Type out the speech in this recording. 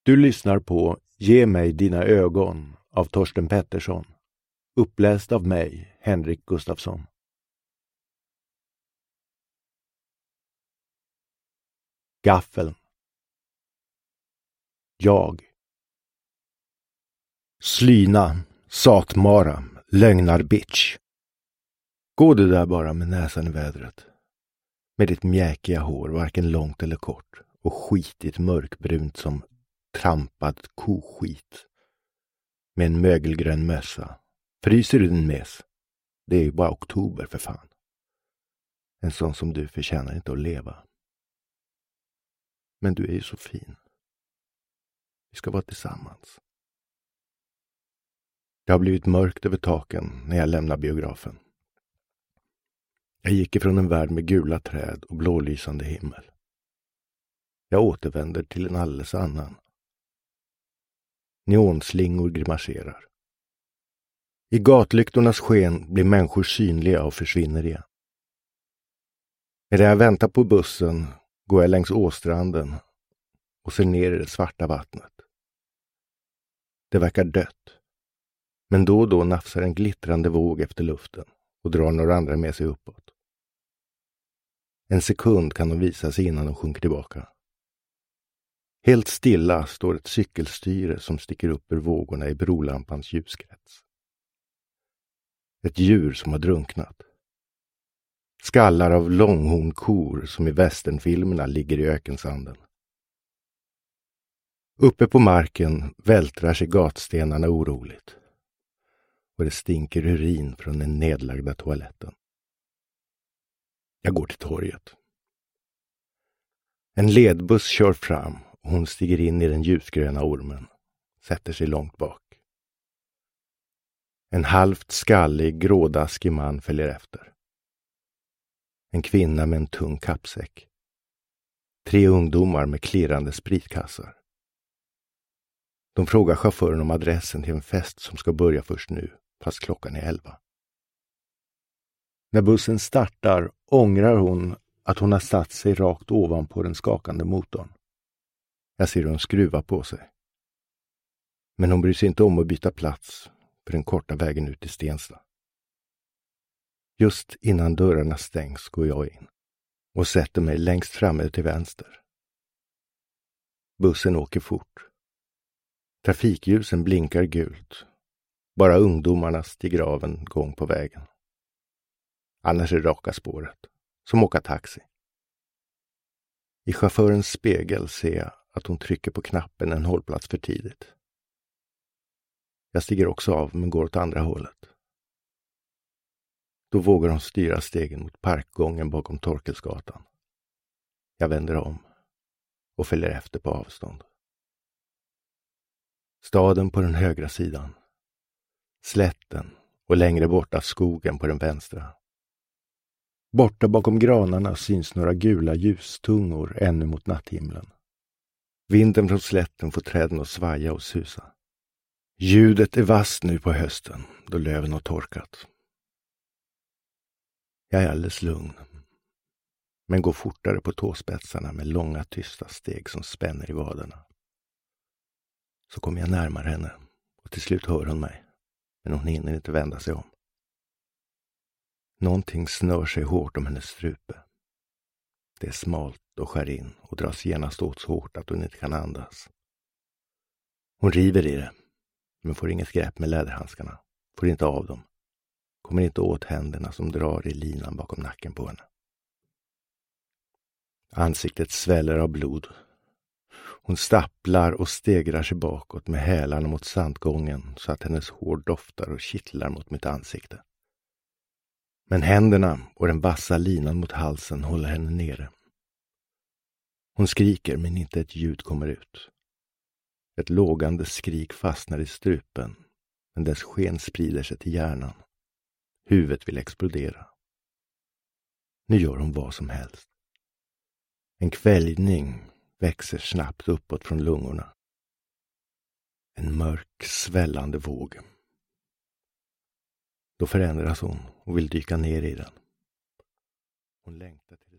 Du lyssnar på Ge mig dina ögon av Torsten Pettersson. Uppläst av mig, Henrik Gustafsson. Gaffeln. Jag. Slyna, satmara, lögnar-bitch. Gå du där bara med näsan i vädret. Med ditt mjäkiga hår, varken långt eller kort, och skitigt mörkbrunt som trampad koskit. Med en mögelgrön mössa. Fryser du din mes? Det är ju bara oktober för fan. En sån som du förtjänar inte att leva. Men du är ju så fin. Vi ska vara tillsammans. Det har blivit mörkt över taken när jag lämnar biografen. Jag gick ifrån en värld med gula träd och blålysande himmel. Jag återvänder till en alldeles annan. Neonslingor grimaserar. I gatlyktornas sken blir människor synliga och försvinner igen. Medan jag väntar på bussen går jag längs åstranden och ser ner i det svarta vattnet. Det verkar dött. Men då och då nafsar en glittrande våg efter luften och drar några andra med sig uppåt. En sekund kan de visa sig innan de sjunker tillbaka. Helt stilla står ett cykelstyre som sticker upp ur vågorna i brolampans ljuskrets. Ett djur som har drunknat. Skallar av långhornkor som i westernfilmerna ligger i ökensanden. Uppe på marken vältrar sig gatstenarna oroligt. Och det stinker urin från den nedlagda toaletten. Jag går till torget. En ledbuss kör fram och hon stiger in i den ljusgröna ormen. Sätter sig långt bak. En halvt skallig, grådaskig man följer efter. En kvinna med en tung kappsäck. 3 ungdomar med klirrande spritkassar. De frågar chauffören om adressen till en fest som ska börja först nu, fast klockan är 11. När bussen startar ångrar hon att hon har satt sig rakt ovanpå den skakande motorn. Jag ser hon skruva på sig. Men hon bryr sig inte om att byta plats för den korta vägen ut till Stensta. Just innan dörrarna stängs går jag in och sätter mig längst framme till vänster. Bussen åker fort. Trafikljusen blinkar gult. Bara ungdomarna stiger av en gång på vägen. Annars är det raka spåret, som åka taxi. I chaufförens spegel ser jag att hon trycker på knappen en hållplats för tidigt. Jag stiger också av men går åt andra hållet. Då vågar hon styra stegen mot parkgången bakom Torkelsgatan. Jag vänder om och följer efter på avstånd. Staden på den högra sidan. Slätten och längre borta skogen på den vänstra. Borta bakom granarna syns några gula ljustungor ännu mot natthimlen. Vinden från slätten får träden att svaja och susa. Ljudet är vasst nu på hösten, då löven har torkat. Jag är alldeles lugn, men går fortare på tåspetsarna med långa tysta steg som spänner i vaderna. Så kommer jag närmare henne och till slut hör hon mig, men hon hinner inte vända sig om. Någonting snör sig hårt om hennes strupe. Det är smalt och skär in och dras genast åt så hårt att hon inte kan andas. Hon river i det, men får inget grepp med läderhandskarna, får inte av dem. Kommer inte åt händerna som drar i linan bakom nacken på henne. Ansiktet sväller av blod. Hon stapplar och stegrar sig bakåt med hälarna mot sandgången så att hennes hår doftar och kittlar mot mitt ansikte. Men händerna och den vassa linan mot halsen håller henne nere. Hon skriker men inte ett ljud kommer ut. Ett lågande skrik fastnar i strupen, men dess sken sprider sig till hjärnan. Huvudet vill explodera. Nu gör hon vad som helst. En kväljning växer snabbt uppåt från lungorna. En mörk, svällande våg. Då förändras hon och vill dyka ner i den. Hon längtar till